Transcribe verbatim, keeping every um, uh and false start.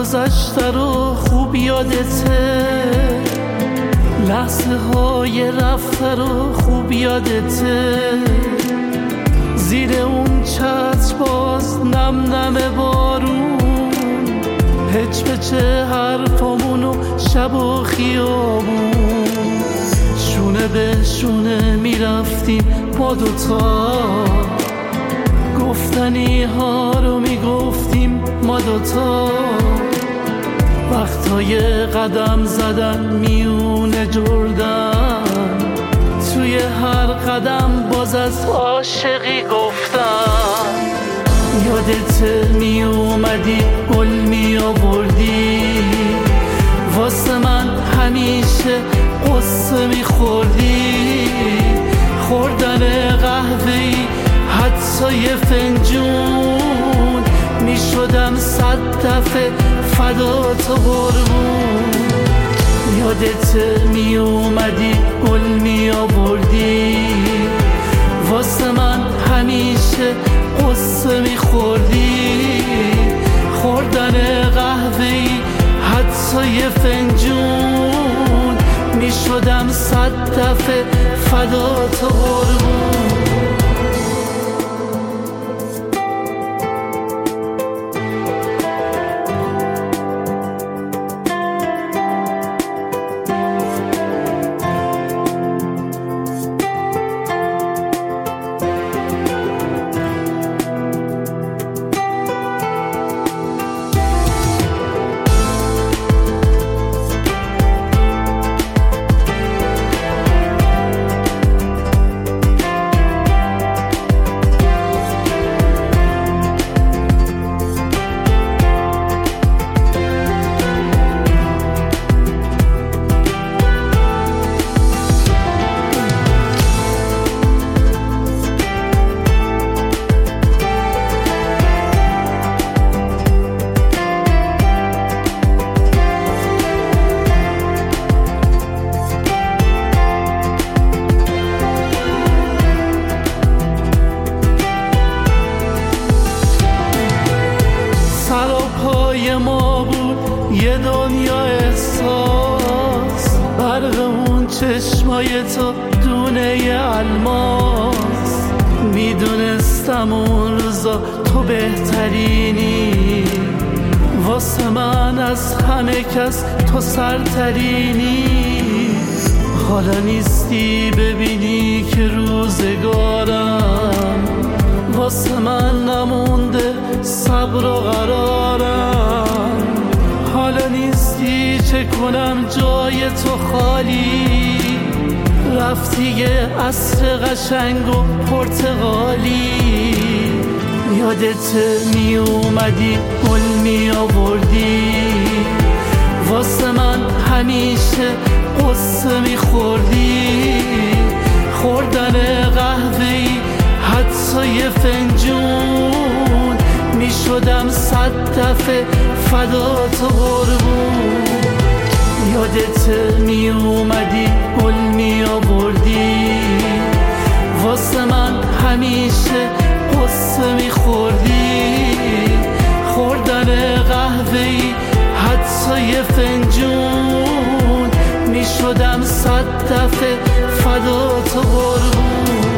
گذشته رو خوب یادته، لحظه های رفته رو خوب یادته، زیر اون چتر باز نم نم بارون، پچ پچ حرفامونو شب و خیابون، شونه به شونه میرفتیم ما دوتا، گفتنی ها رو میگفتیم ما دوتا، وقتای قدم زدن میونه جردن، توی هر قدم باز از عاشقی گفتن، یادت می اومدی گل می آوردی، واسه من همیشه قصه می خوردی، خوردن قهوه‌ای حتی یه فنجون، می شدم صد دفعه فدا تو قربون، یادت می اومدی گل می آوردی، واسه من همیشه قصه می خوردی، خوردن قهوه‌ای حتی یه فنجون، می شدم صد دفعه فدا تو قربون. ما بود یه دنیا احساس، برق اون چشمای تو دونه الماس، میدونستم اون روزا تو بهترینی، واسه من از همه کس تو سرترینی، حالا نیستی ببینی که روزگارم واسه من نمونده صبر و قرارم، حالا نیستی چه کنم جای تو خالی، رفتی یه عصر قشنگ و پرتغالی، یادت می اومدی گل می آوردی، واسه من همیشه قصه می خوردی، خوردن قهوه‌ای حتی یه فنجون، می شدم صد دفعه فدا تو قربون، یادت می اومدی گل می آوردی، واسه من همیشه قصه می خوردی، خوردن قهوه‌ای حتی یه فنجون، می شدم صد دفعه فدا تو قربون.